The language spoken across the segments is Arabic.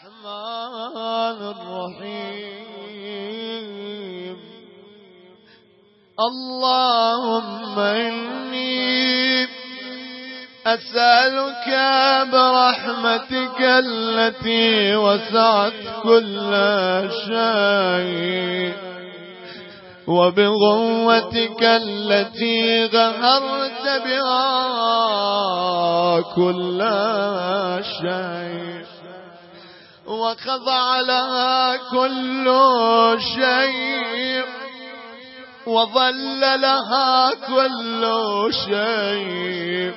الرحمن الرحيم. اللهم إني أسألك برحمتك التي وسعت كل شيء وبقوتك التي قهرت بها كل شيء وخضع لها كل شيء وظل لها كل شيء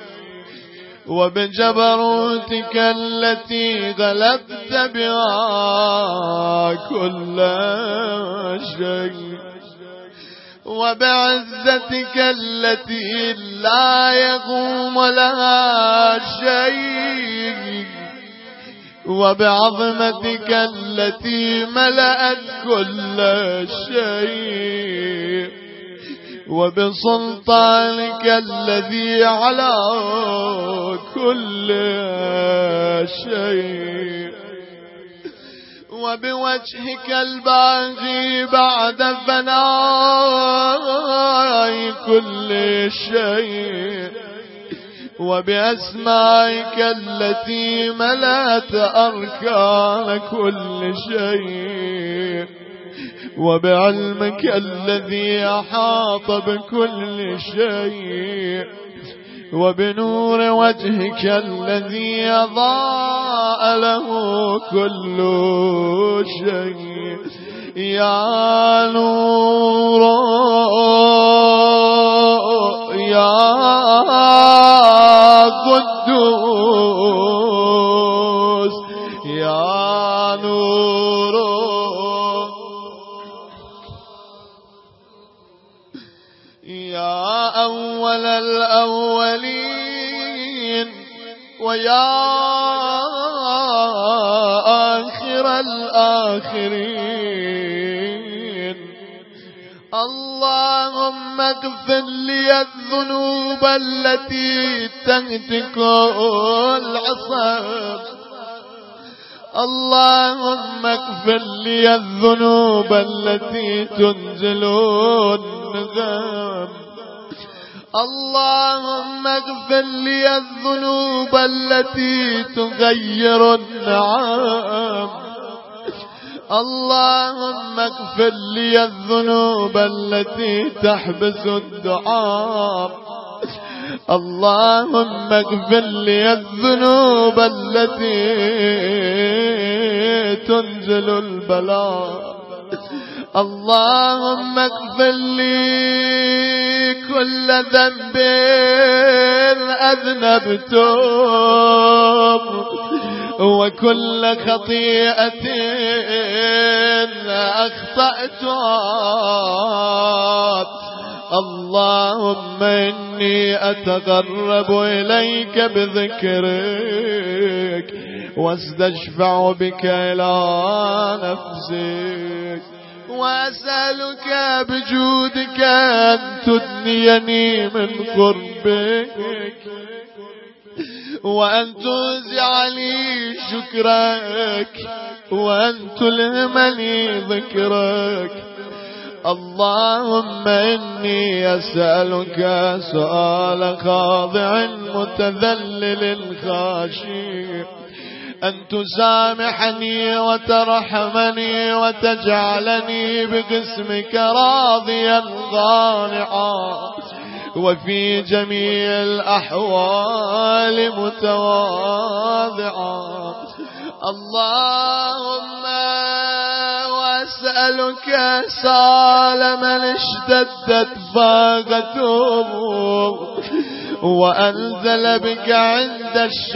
وبجبروتك التي غلبت بها كل شيء وبعزتك التي لا يقوم لها شيء وبعظمتك التي ملأت كل شيء وبسلطانك الذي على كل شيء وبوجهك الباغي بعد فناء كل شيء وبأسمائك التي ملأت أركان كل شيء وبعلمك الذي أحاط بكل شيء وبنور وجهك الذي أضاء له كل شيء. يا نور يا قدوس يا نور يا أول الأولين ويا آخر الآخرين. اللهم اغفر لي الذنوب التي تهتك العصب. اللهم اغفر لي الذنوب التي تنزل النغم. اللهم اغفر لي الذنوب التي تغير النعم. اللهم اغفر لي الذنوب التي تحبس الدعاء. اللهم اغفر لي الذنوب التي تنزل البلاء. اللهم اغفر لي كل ذنب أذنبته وكل خطيئة أخطأتها. اللهم إني أتقرب إليك بذكرك واستشفع بك إلى نفسك وأسألك بجودك أن تدنيني من قربك وأن توزع لي شكرك وأن تلهمني ذكرك. اللهم إني أسألك سؤال خاضع متذلل خاشع أن تسامحني وترحمني وتجعلني بقسمك راضيا قانعا وفي جميع الأحوال متواضعا. اللهم وأسألك سال من اشتدت فاقته وأنزل بك عند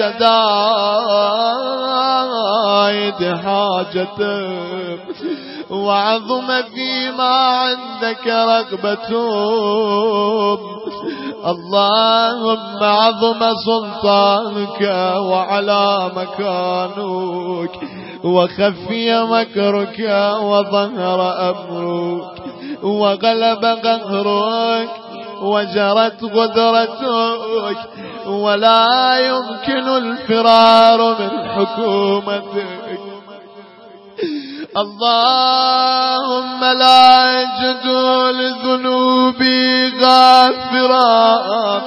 الشدائد حاجته وعظم فيما عندك رغبته. اللهم عظم سلطانك وعلى مكانك وخفي مكرك وظهر أمرك وغلب قهرك وجرت قدرتك ولا يمكن الفرار من حكومتك. اللهم لا يجد لذنوبي غافرا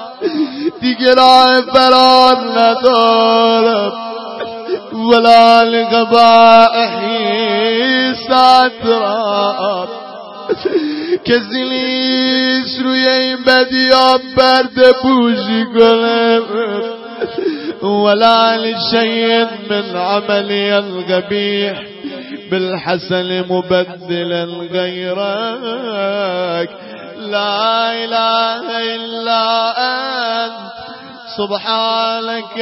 دیگر فرار ندارم ولا لقبائحی ساترا کسی روی این بدیاب برد پوشی کنم ولا لشيء من عملي القبيح بالحسن مبدلا غيرك لا إله إلا أنت سبحانك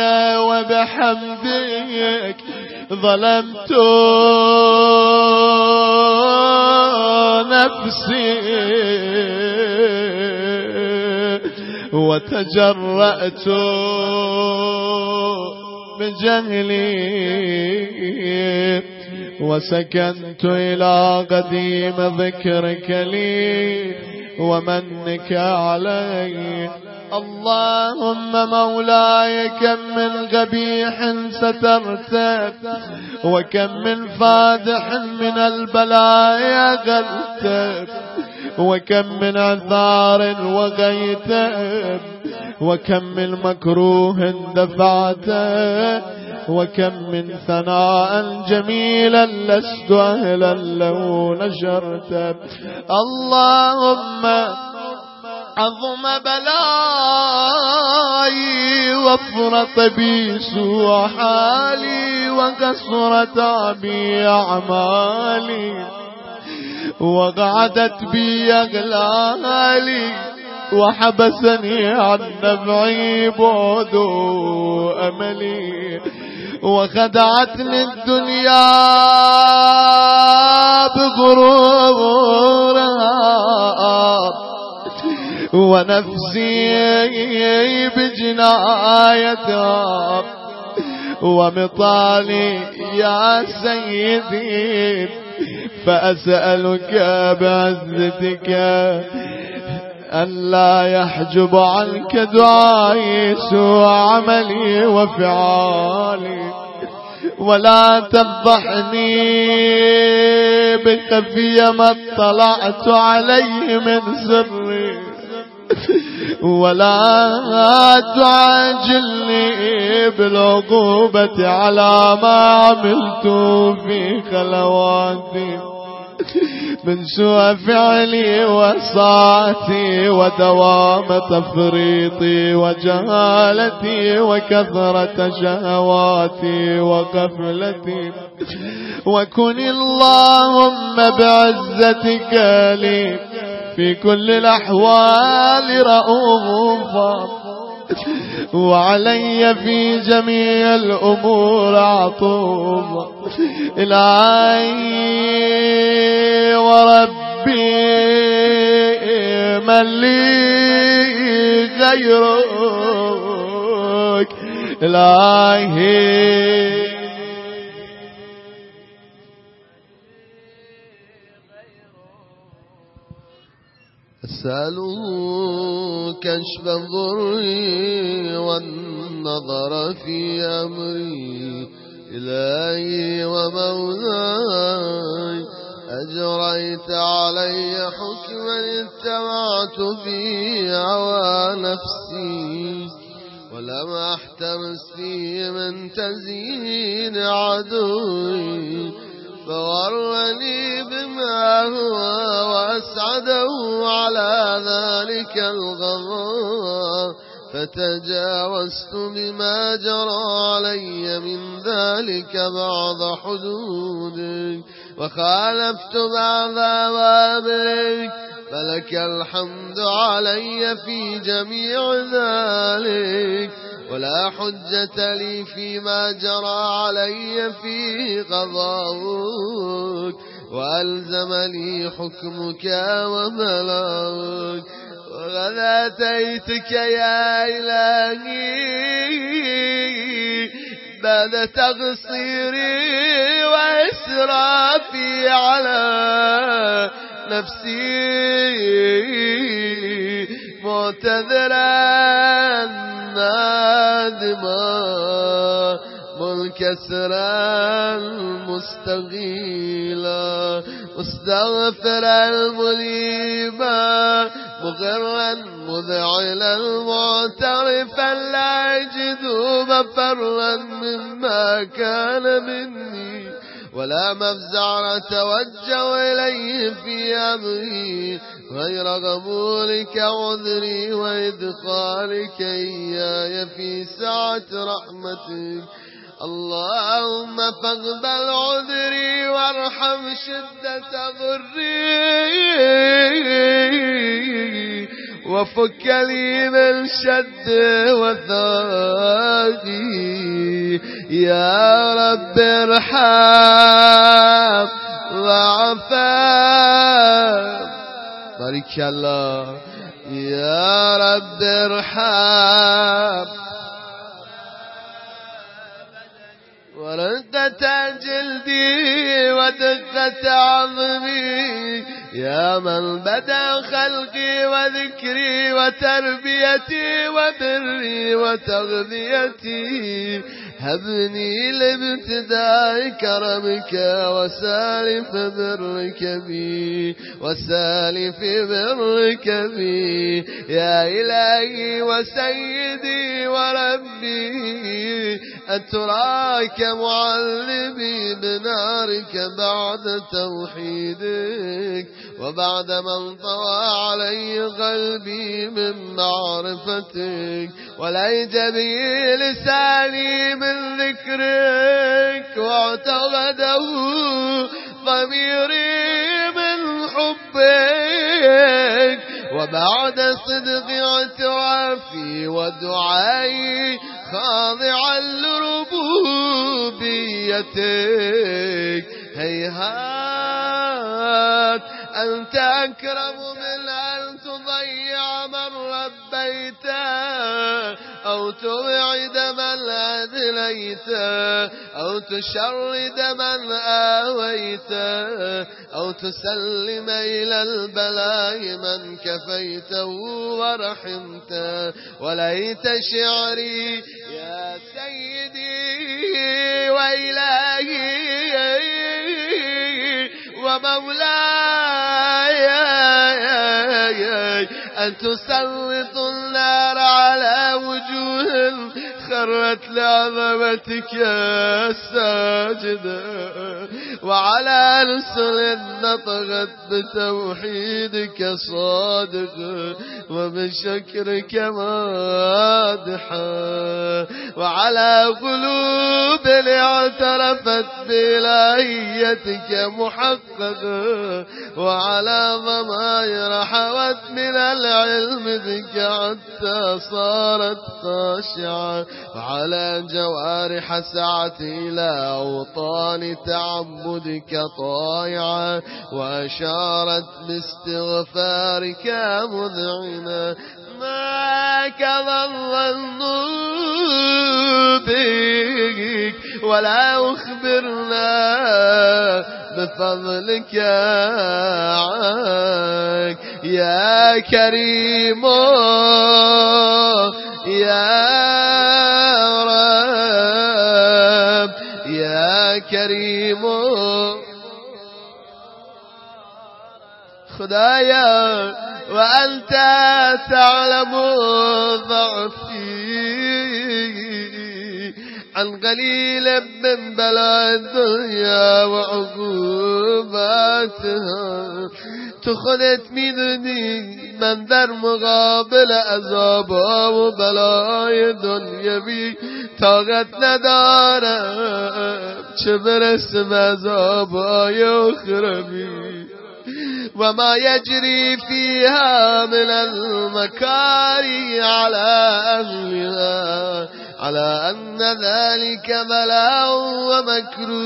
وبحمدك ظلمت نفسي وتجرأت بجهلي وسكنت إلى قديم ذكرك لي ومنك علي اللهم مولاي كم من قبيح سترته وكم من فادح من البلايا غلته وكم من عثار وغيته وكم من مكروه دفعته وكم من ثناء جميلا لست أهلا لو نشرته اللهم عظم بلائي وفرط بي سوء حالي وكسرت بي أعمالي وقعدت بي أغلالي وحبسني عن نفعي بعد أملي وخدعتني الدنيا بغرورها ونفسي بجنايتها ومطالي يا سيدي فأسألك بعزتك ألا يحجب عنك دعائي سوء عملي وفعالي ولا تفضحني بخفي ما اطلعت عليه من سري ولا تعجلني بالعقوبة على ما عملت في خلواتي من سوء فعلي وساعتي ودوام تفريطي وجهالتي وكثرة شهواتي وغفلتي وكن اللهم بعزتك لي في كل الأحوال رؤوفا وعلي في جميع الأمور عطوفا إلهي وربي من لي غيرك إلهي أسأل كشف الضر والنظر في أمري إلهي ومولاي أجريت علي حكما اتبعت فيه هوى نفسي ولم أحتمس فيه من تزيين عدوي فغرني بما هو وأسعده على ذلك الغضب فتجاوزت بما جرى علي من ذلك بعض حدودك وخالفت بعض أوامرك فلك الحمد علي في جميع ذلك ولا حجة لي فيما جرى علي فيه قضاؤك وألزمني حكمك وبلاغك وغدا أتيتك يا إلهي بعد تقصيري وإسرافي على نفسي معتذرا نادما منكسرا مستغيلا مستغفرا مليما مغرا مذعلا معترفا لا يجد مفرا مما كان مني ولا مفزع توجه إليه في أمري غير قبولك عذري وإدخالك إياي في سعة رحمتك. اللهم فاقبل عذري وارحم شدة ضري وفك لي من شد وثاقي. يا رب ارحم وعفا بارك الله. يا رب ارحم ورقة جلدي ودقة عظمي يا من بدا خلقي وذكري وتربيتي وبري وتغذيتي. هبني لابتداء كرمك وسالف برك بي وسالف برك بي يا إلهي وسيدي وربي. أتراك معلمي بنارك بعد توحيدك وبعد من طوى علي قلبي من معرفتك وليج بي لساني من ذكرك واعتقده ضميري من حبك وبعد صدق اعترافي ودعائي خاضعا لربوبيتك. هيهات أنت أكرم من أن تضيع من ربيت أو توعد من أدليت أو تشرد من آويت أو تسلم إلى البلاء من كفيته ورحمت. وليت شعري يا سيدي وإلهي ومولاي أن تسلط النار على وجوه خرت لعظمتك يا الساجدة وعلى ألسن نطقت بتوحيدك صادق وبشكرك مادحا وعلى قلوب اعترفت بإلهيتك محققة وعلى ضمائر حوت من العلم بك حتى صارت خاشعة وعلى جوارح سعت إلى أوطان تعبدك طائعة وأشارت باستغفارك مذعنة. ما كظن بك ولا أخبرنا بفضلك عنك يا كريم يا رب يا كريم خدايا وأنت تعلم ضعفي عن قليل من بلاء الدنيا وعقوباتها. تخذت مني من در مقابل عذابها وبلاء دنیا بی طاقت ندارم چه برسم عذابهای اخروی وما يجري فيها من المكاري على أهلها على أن ذلك بلاء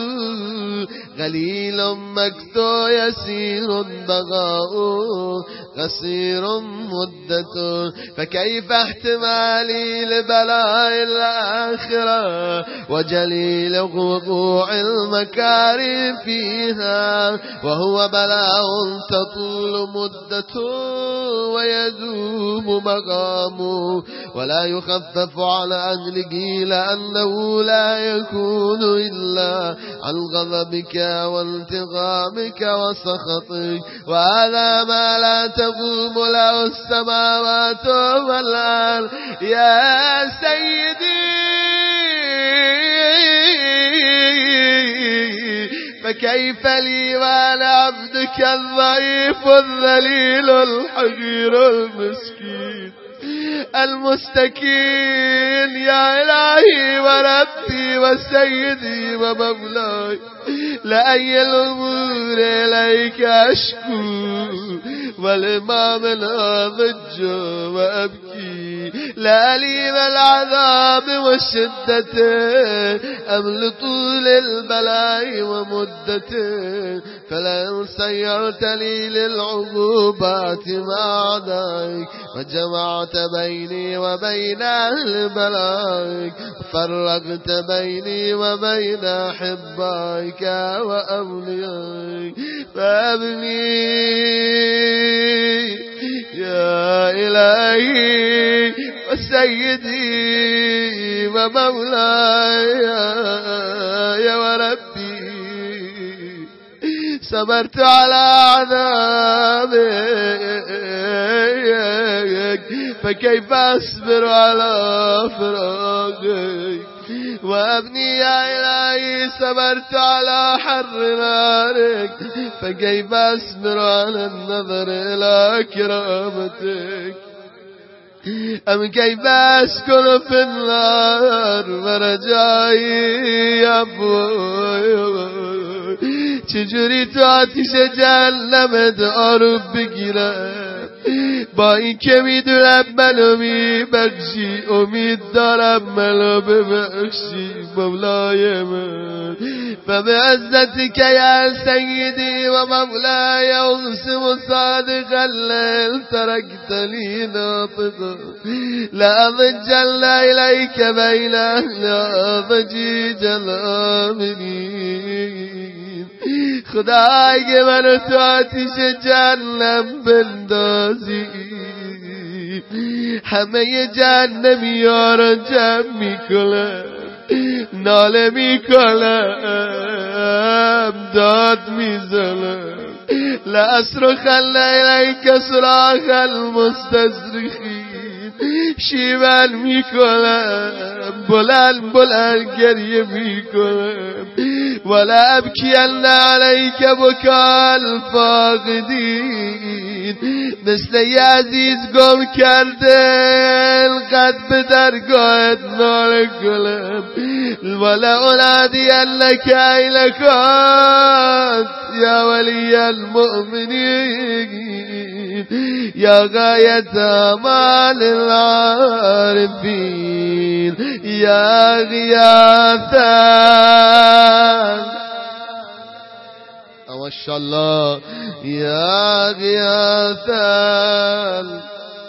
ومكروه قليل مكتو يسير بغاء قصير مدة، فكيف احتمالي لبلاء الآخرة وجليل وقوع المكارم فيها، وهو بلاء تطول مدة ويدوم مقامه ولا يخفف على أهله، لأنه لا يكون إلا عن غضبك وانتقامك وسخطك، وهذا ما لا تقوم له السماوات والأرض يا سيدي. فكيف لي وأنا عبدك الضعيف الذليل الحقير المسكين المستكين، يا إلهي وربي وسيدي ومولاي، لأي الأمور إليك أشكو والإمام أضج وأبكي، لا لي العذاب والشدة أم لطول البلاء ومدته، فلن سيرت لي للعقوبات مع أعدائك، وجمعت بيني وبين أهل بلائك، وفرقت بيني وبين أحبائك وأوليائك، فأبني يا إلهي وسيدي ومولاي وربي. صبرت على عذابك فكيف أصبر على فراقك، وأبني يا إلهي صبرت على حر نارك فكيف أصبر على النظر إلى كرامتك، أم كيف أسكن في النار ورجائي يا أبوي. چجوری تو آتیش جهنم دارو بگیرم، با این که میدونم منو میبخشی، امید دارم منو ببخشی مولای من. و به عزتی که یا سیدی و مولای اقسم صادقا لن ترکتنی ناطقا لأضجن إليك بين أهل ضجيج الآمنين. خدای که منو تو آتیش جهنم بندازی، همه جهنمیاران جمع میکنم، ناله میکنم، داد میزنم، لأصرخن إليك صراخ المستصرخین. شیون میکنم، بلند بلند گریه میکنم، ولا ابکین علیک بکا الفاقدین. مثل یه عزیز گم کرده قد به درگاهت ناله کنم، ولا انادینک ایلکات یا ولی المؤمنین، یا غایت آمال العارفین، یا غیاثا ما شاء الله، يا غياثا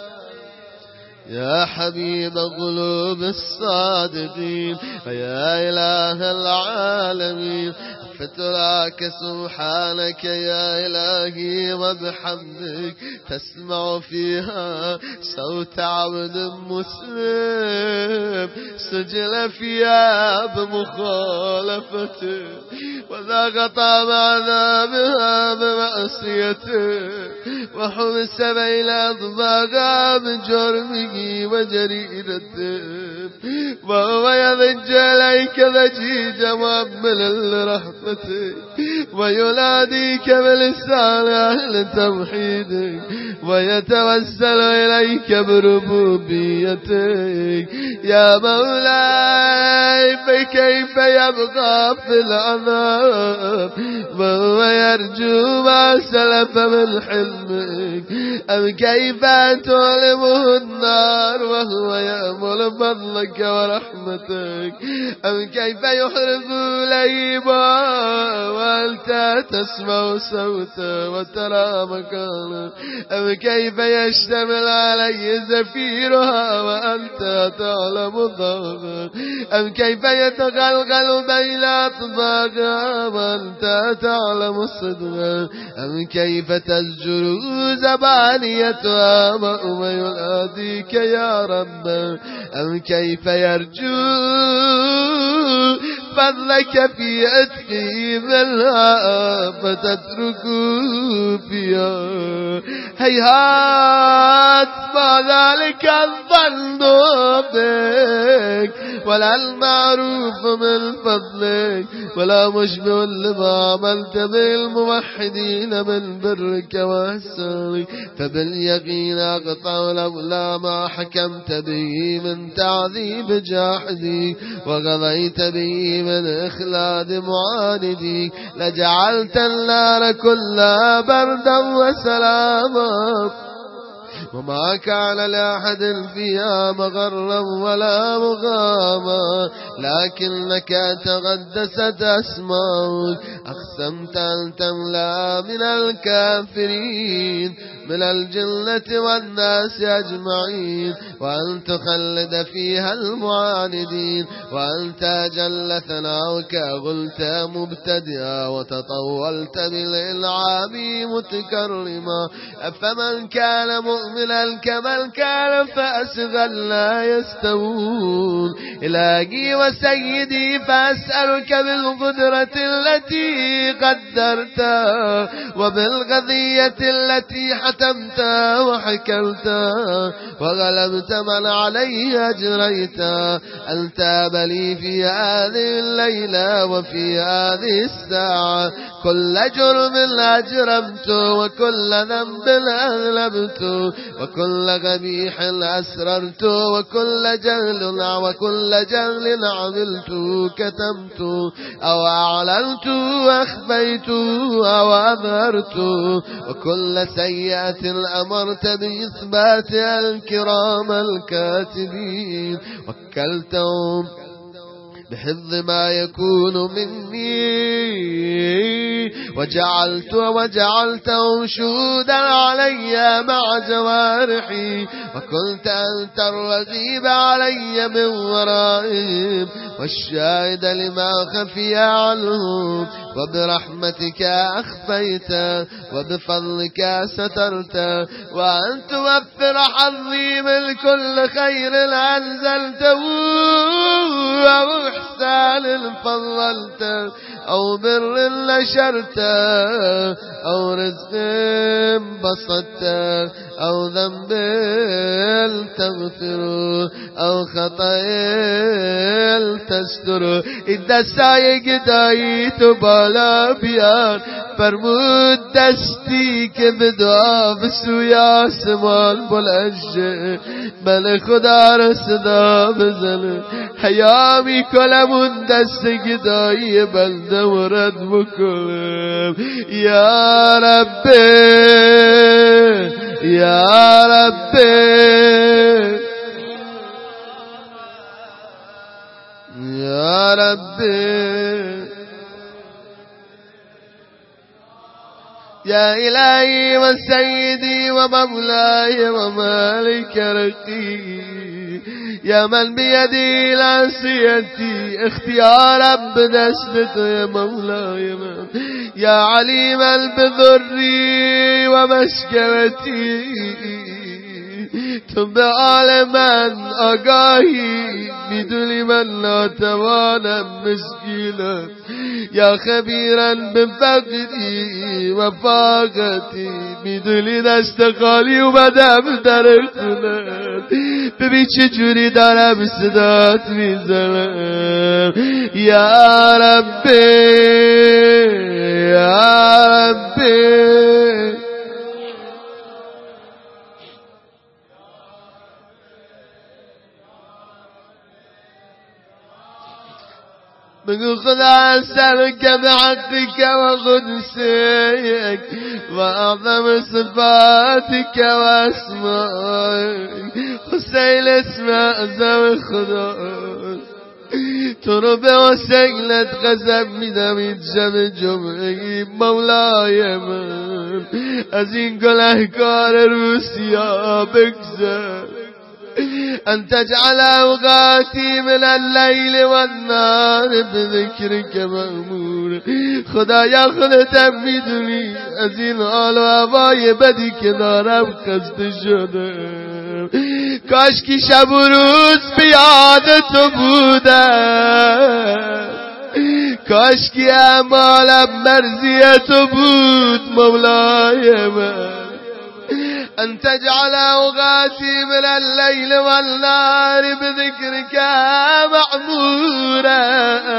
يا حبيب قلوب الصادقين، يا إله العالمين. فتراك سبحانك يا إلهي وبحمدك تسمع فيها صوت عبد مسلم سجل فيها بمخالفته وذاق طعم عذابها بمعصيته وحبس بين أطباقها بجرمه وجريرته وهو يضج إليك ضجيج مؤمل لرحمته ويناديك بلسان أهل توحيدك ويتوسل إليك بربوبيتك. يا مولاي فكيف يبقى في العذاب وهو يرجو ما سلف من حلمك، أم كيف تؤلمه النار وهو يأمل فضلك فضلك ورحمتك. أم كيف يحرق ليبا وأنت تسمع صوته وترى مكانه. أم كيف يشتمل علي زفيرها وأنت تعلم ضغط. أم كيف يتغلغل بين أطباقها وأنت تعلم صدقا. أم كيف تزجر زبانيتها وأم يناديك يا رب. أم كيف يرجو فضلك في عتقه منها فتتركه فيها. هيهات ما ذلك الظن بك ولا المعروف من فضلك ولا مشبه لما عملت بالموحدين من برك وإحسانك. فباليقين أقطع لولا ما حكمت به من تعذيب جاحدي وغضيت به من إخلاد معاندي لجعلت النار كلها بردا وسلاما. وما كان لأحد فيها مغرا ولا مغاما لكنك تقدست أسماؤك. أقسمت أن تملأ من الكافرين من الجنة والناس أجمعين وأن تخلد فيها المعاندين. وأنت جل ثناؤك قلت مبتدئا وتطولت بالإنعام متكرما. أفمن كان مؤمنا كمن كان فاسقا لا يستوون. إلهي وسيدي فأسألك بالقدرة التي قدرتها وبالقضية التي حتمتها وحكمتها وغلبت من عليه أجريتها أن تاب لي في هذه الليلة وفي هذه الساعة كل جرم أجرمت وكل ذنب أذنبت وكل قبيح أسررت وكل جهل عملت كتمت أو أعلنت أخفيت أو أظهرت وكل سيئة أمرت بإثباتها الكرام الكاتبين وكلتهم بحفظ ما يكون مني وجعلتهم شهودا علي مع جوارحي وكنت أنت الرقيب علي من ورائهم والشاهد لما خفي عنهم. وبرحمتك أخفيت وبفضلك سترت وأن توفر حظي من كل خير أنزلته أو إحسان فضلت أو بر نشرت أو رزق بسطت أو ذنب تغفر أو خطأ تستر. إذا سايق دايت بالا بیار فرمود دستی که به دعا بسوی آسمان بلنشه من خدا را صدا بزنه حیا میکنم اون دست گدایی بنده ورد بکنم. یا ربی یا ربی یا ربی يا إلهي وسيدي ومولاي ومالك رقي يا من بيدي العصيتي اختيارا بدسته يا مولاي يا عليما بضري ومشكلتي ثم عالما آگاهی میدونی من ناتوانم مسکینم یا خبیرا بفقدی و فاقتی میدونی دست خالی اومدم در خونت ببین چجوری دارم صدات میزنم. یا ربی یا ربی بگو خدا اسألك بحقك وقدسك وأعظم صفاتك واسمائك. حسین اسم اعظم خدا، تو رو به وسیلت قسم میدم این شب جمعه مولای من از این گناهکار روسیا بگذر. ان تجعل اوقاتی من اللیل والنهار بذکرک مأمور. خدایا خودت میدونی از این حال و هوای بدی که دارم خسته شدم. کاش که شب و روز بیاد تو بودم، کاش که اعمالم مرضی تو بود مولای من. ان تجعل اوقاتي من الليل والنهار بذكرك معمورا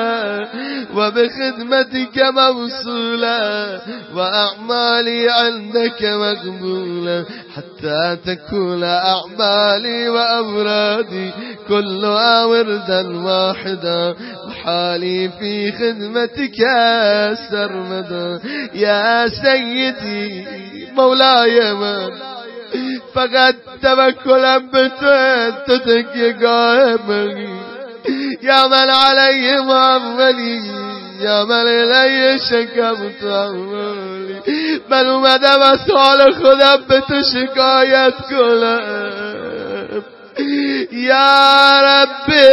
وبخدمتك موصولا واعمالي عندك مقبولا حتى تكون اعمالي وامرادي كلها وردا واحدا وحالي في خدمتك سرمدا. يا سيدي مولاي من فقط توکلم به تو تکیهگاه منی. یا من علی معولی یا من الی شکمت عملی. من اومدم از حال خودم به تو شکایت کنم. یا ربی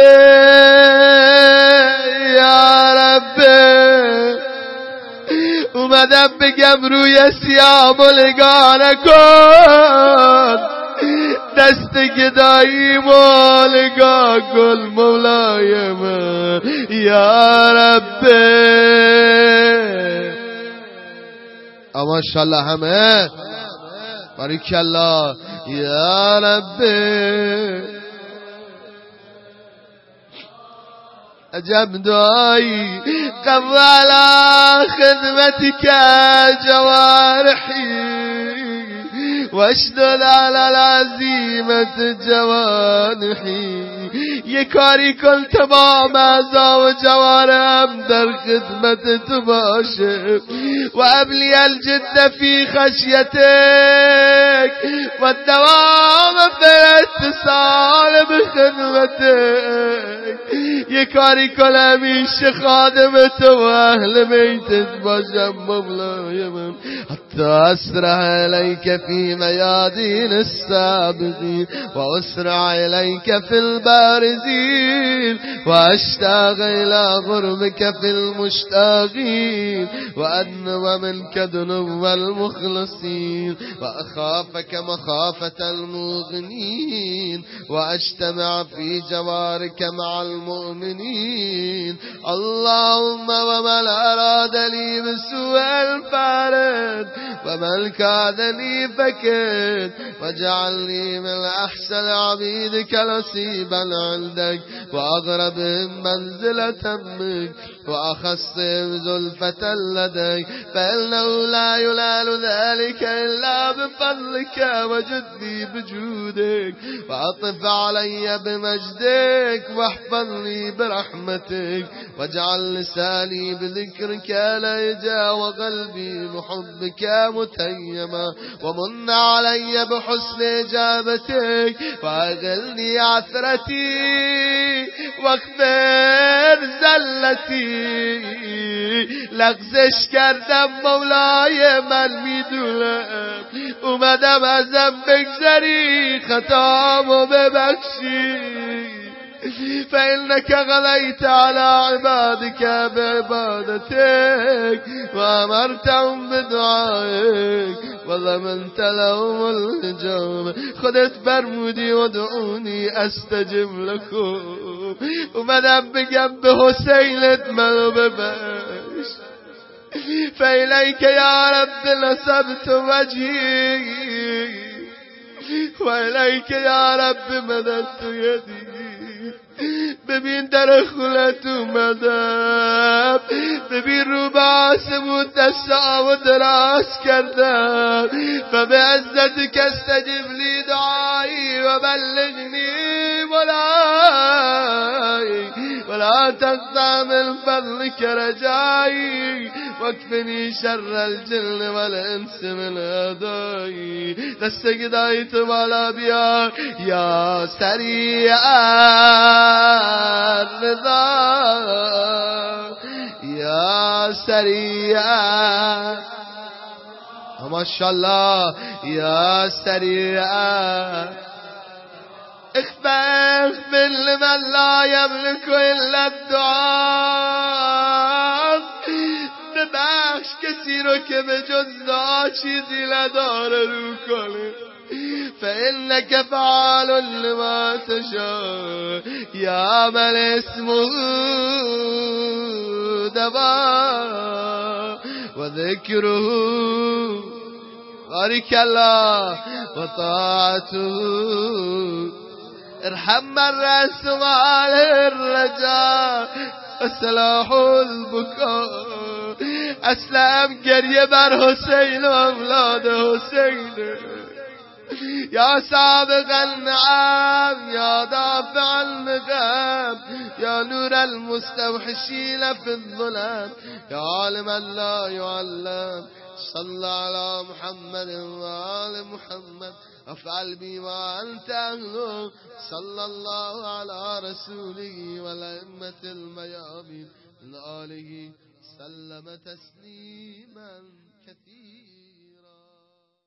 یا ربی اومدم بگم روی سیاه ملگاه نکن، دست گدایی ملگاه کن مولای من. یا ربی اما انشالله همه باریکالله. یا ربی عجب دعایی قبل خدمتك جوارحي واشدد على العزيمة جوانحي. یه کاری کن تمام اعضا و جوارحم در خدمت تو باشه و ابلی الجد فی خشیتک و الدوام فی اتصال بخدمتک. یه کاری کن همیشه خادم تو و اهل بیتت باشم مولای من. حتی اسرع الیک فی میادین السابقین و اسرع الیک فی البارزین و اشتاق الى غربك في المشتاقين وأدنو منك دنو المخلصين وأخافك مخافة المغنين وأجتمع في جوارك مع المؤمنين. اللهم ومن أراد لي بسوء الفارد ومن كادني فكد واجعلني من أحسن عبيدك نصيبا عندك وأغربهم منزلة منك وأخصهم زلفة لديك فإنه لا ينال ذلك إلا بفضلك وجدني بجودك. وأطف علي بمجدك واحفظني برحمتك واجعل لساني بذكرك لهجا وقلبي بحبك متيما ومن علي بحسن إجابتك وأغلني عثرتي واغفر زلتي. لغزش کردم مولای من میدونم، اومدم ازم بگذری خطامو ببخشی. فإنك غليت على عبادك بعبادتك وأمرتهم بدعائك وضمنت لهم الإجابة. خودت فرمودی ادعونی استجب لكم. اومدم بگم به حسینت منو ببخش. فإلیک یا رب نصبت وجهی وإلیک یا رب مددت یدی. ببین در خونت اومدم، ببین رو به آسمون دستامو دراز کردم. فبعزتك استجب لی دعایی و بلغنی مولاي ولا تقطع من فضلك رجائي واكفني شر الجن والانس من اعدائي. دستك دایت بالا بیا یا سریع الرضا یا سریع ماشاءالله یا سریع اخبر لمن لا يملك الا الدعاء. ببخش کسی رو که به جز دعا چیزی نداره رو کنه. فإنك فعال لما تشاء یا من اسمه دوا و ذکره بارك الله و طاعته. ارحم من رسوال الرجاء وصلاح البكاء. اسلم گریه بر حسین و اولاد حسین یا سابق النعم یا دافع النقم یا نور المستوحشین فی الظلم یا عالم لا يعلم. صل على محمد وآل محمد افعل بي ما أنت أهله. صلى الله على رسوله والأئمة الميامين من آله سلم تسليما كثيرا.